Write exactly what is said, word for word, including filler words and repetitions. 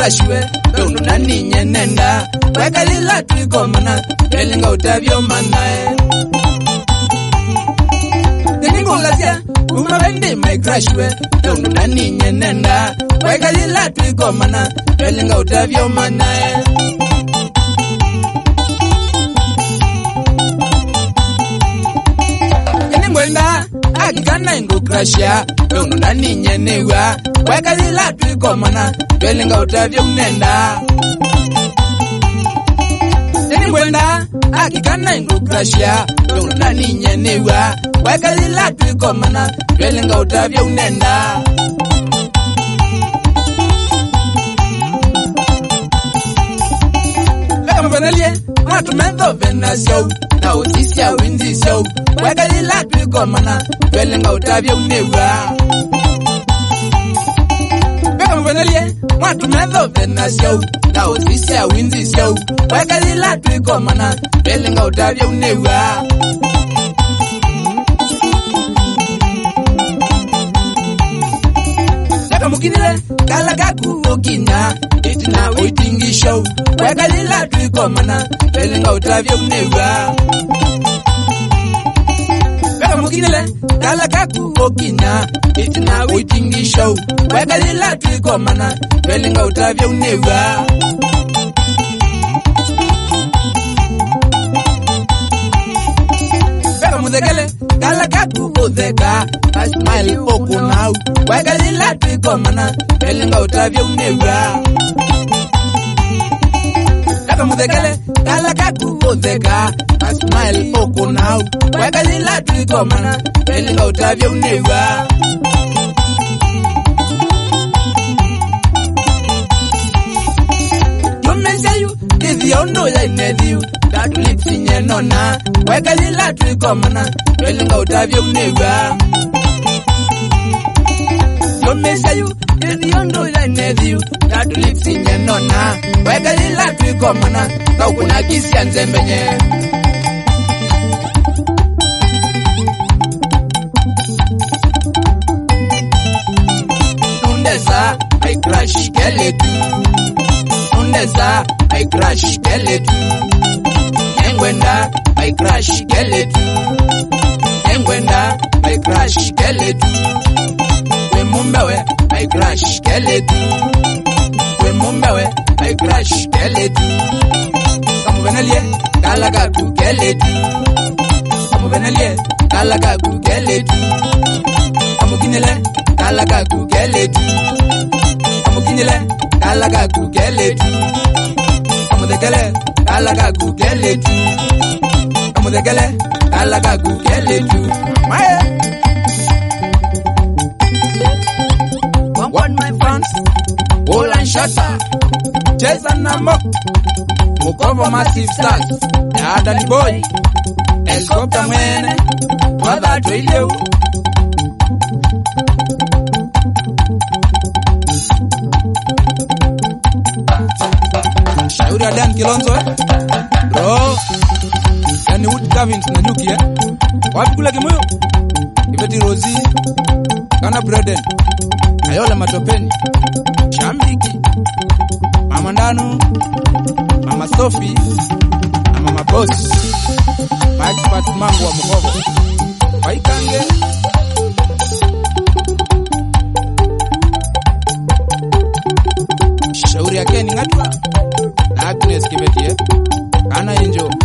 crash we unu nani nyenenda wekalila tuikomana elinga utavyo manae Ningolazia umabende my crash we unu nani nyenenda wekalila tuikomana elinga utavyo manae Ningwenda akikana ingo crashia unu nani nyenewa wekalila tuikomana elinga utavyo unenda Ningwenda akikana ingo crashia unu nani nyenewa wekalila tuikomana elinga utavyo unenda Venalie, matu mendo vena show na usisia winzi show wekalila tuikomana elinga utavyo unewa Venalie, matu mendo vena show na usisia winzi show wekalila tuikomana elinga utavyo unewa Mukinile kala kaku okinya itina waiting show wekalila tuikomana elinga utavyo unewa Mukinile kala kaku okinya itina waiting show wekalila tuikomana elinga utavyo unewa Muzekele kala kaku odeka a smile open now wekalila tuikomana elinga utavyo unewa Kaka muzekele kala kaku odeka a smile open now wekalila tuikomana elinga utavyo unewa Ivyondo ya inediu Dadu lipsi nyenona wekalila tuikomana elinga utavyo unewa Yomesayu Ivyondo ya inediu Dadu lipsi nyenona wekalila tuikomana kaukuna kisi ya nzembenye Undesa I crash keletu Undesa I crash keletu Engwenda I crash keletu Engwenda I crash keletu We mumbewe I crash keletu We mumbewe I crash keletu Kamu venelie kalaga ku keletu Kamu venelie kalaga ku keletu Kamu kinele kalaga ku keletu Kamu kinele kalaga ku keletu Amudekele kalaga ku keletu Amudekele kalaga ku keletu Maye One my fans All and Shatta Jason Namok Mukovo Massive Stars Adani Boy Helicopter Mwene Brother Twileu Shauri Adan Kilonzo Bro Yani Wood Gavins na Nyuki eh Wapi kule Kimoyo Ibeti Rozi Kana Breden Ayola Matopeni Shambiki Mama Ndanu Mama Sophie Mama Boss Expert Mangu wa Mukovo Waikange Shauri yake ni ngatwa na Agnes Kibeti eh Kana enjo